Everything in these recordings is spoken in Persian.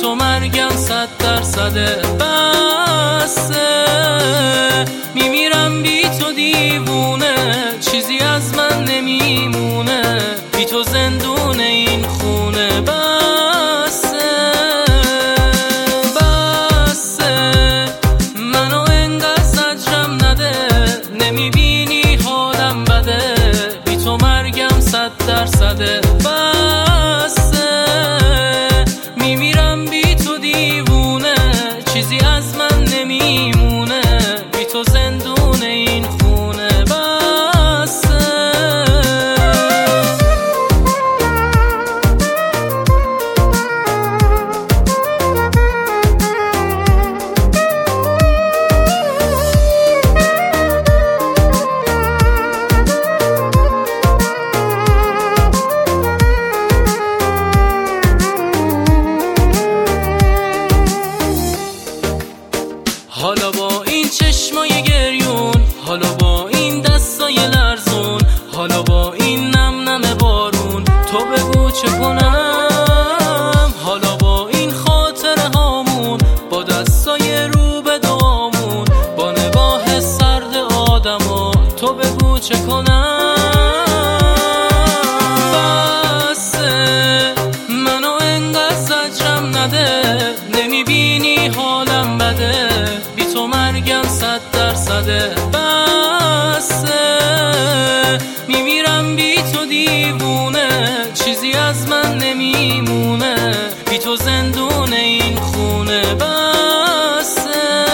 تو مرگم 100% بسه. میمیرم بی تو دیوونه، چیزی از من نمیمونه، بی تو زندون این خونه بسه. منو انقدر زجرم نده، نمیبینی حالم بده، بی تو مرگم 100% بسه. میمیرم بی تو دیوونه، چیزی از من نمیمونه، بی تو زندون این خونه بسه. حالا با این چشمای گریون، حالا با این دستای لرزون، حالا با این نم نم بارون، تو بگو چه کنم؟ حالا با این خاطره هامون، با دستای رو به دامون، با نگاه سرد آدما، تو بگو چه کنم؟ بسه منو انقدر زجرم نده، نمیبینی حالم بده، بی تو مرگم 100% بسه. میمیرم بی تو دیوونه، چیزی از من نمیمونه، بی تو زندون این خونه بسه.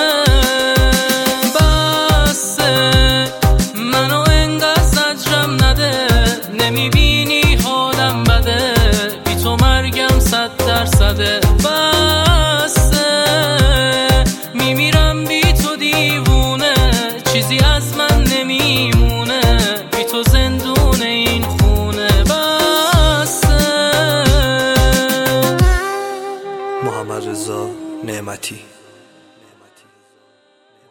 منو انقدر زجرم نده، نمیبینی حالم بده، بی تو مرگم 100% بسه. میمیرم بی تو دیوونه، چیزی از من نمیمونه، بی تو زندون این خونه بسه. محمد رضا نعمتی.